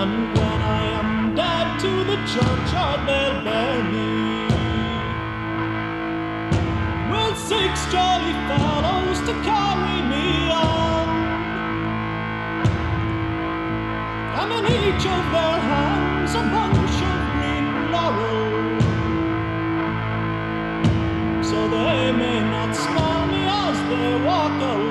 And when I am dead, to the churchyard they'll bear me, with 6 jolly fellows to carry me on, and in each of their hands a bunch of green laurel, so they may not smell me as they walk along.